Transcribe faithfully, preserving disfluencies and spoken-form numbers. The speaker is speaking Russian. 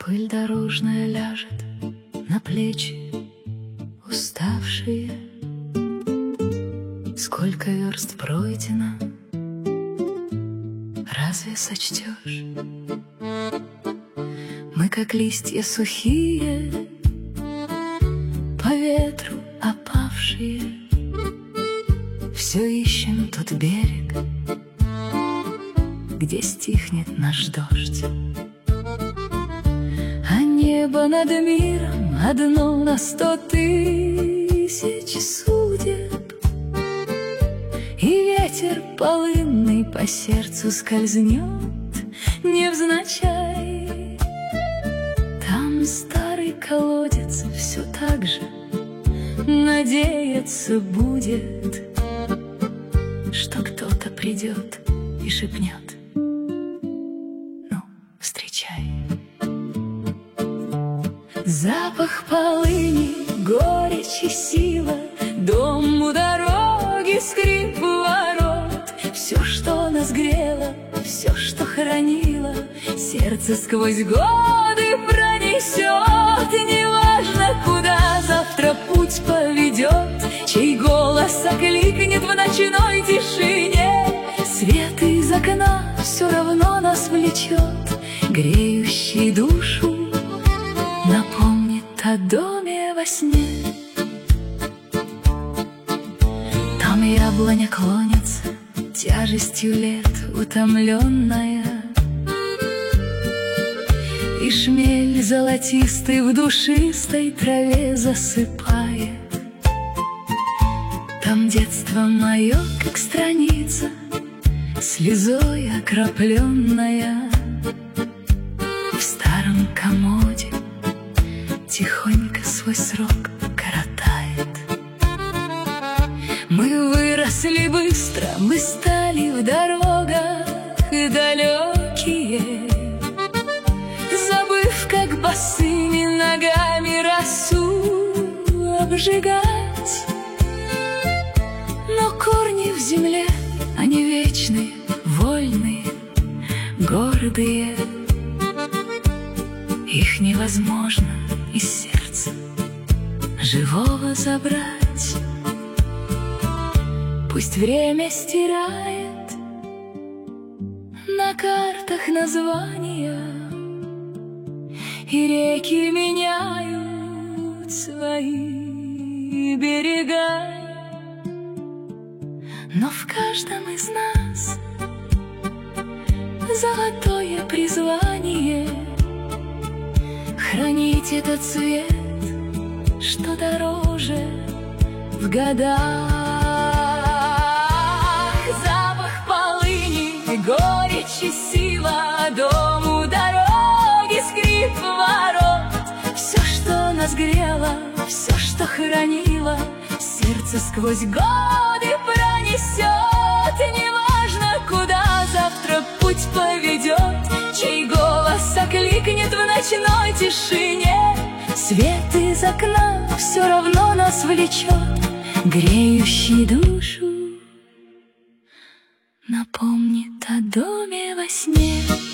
Пыль дорожная ляжет на плечи уставшие. Сколько верст пройдено, разве сочтешь? Мы, как листья сухие, по ветру опавшие, все ищем тот берег, где стихнет наш дождь. А небо над миром одно на сто тысяч судеб, и ветер полынный по сердцу скользнет невзначай. Там старый колодец все так же надеяться будет, что кто-то придет и шепнет: ну, встречай. Запах полыни, горечь и сила, дом у дороги, скрип ворот. Все, что нас грело, все, что хранило, сердце сквозь годы пронесет. И неважно, куда завтра путь поведет, чей голос окликнет в ночной тишине, свет из окна все равно нас влечет, греющий душу напомнит о доме во сне. Там яблоня клонится, тяжестью лет утомленная, и шмель золотистый в душистой траве засыпает. Там детство мое, как страница, слезой окропленная, в старом комоде тихонько свой срок коротает. Мы выросли быстро, мы стали в дорогах далекие, забыв, как босыми ногами росу обжигать. Но корни в земле, они вечные, вольные, гордые. Их невозможно из сердца живого забрать. Пусть время стирает на картах названия, и реки меняют свои берега, но в каждом из нас золотое призвание хранить этот цвет, что дороже в годах. Запах полыни, горечь и сила, дом у дороги, скрип ворот. Все, что нас грело, все, что хранило, сердце сквозь годы пронесет. И неважно, куда завтра путь поведет, чей голос окликнет в ночной тишине, свет из окна все равно нас влечет, греющий душу напомнит о доме во сне.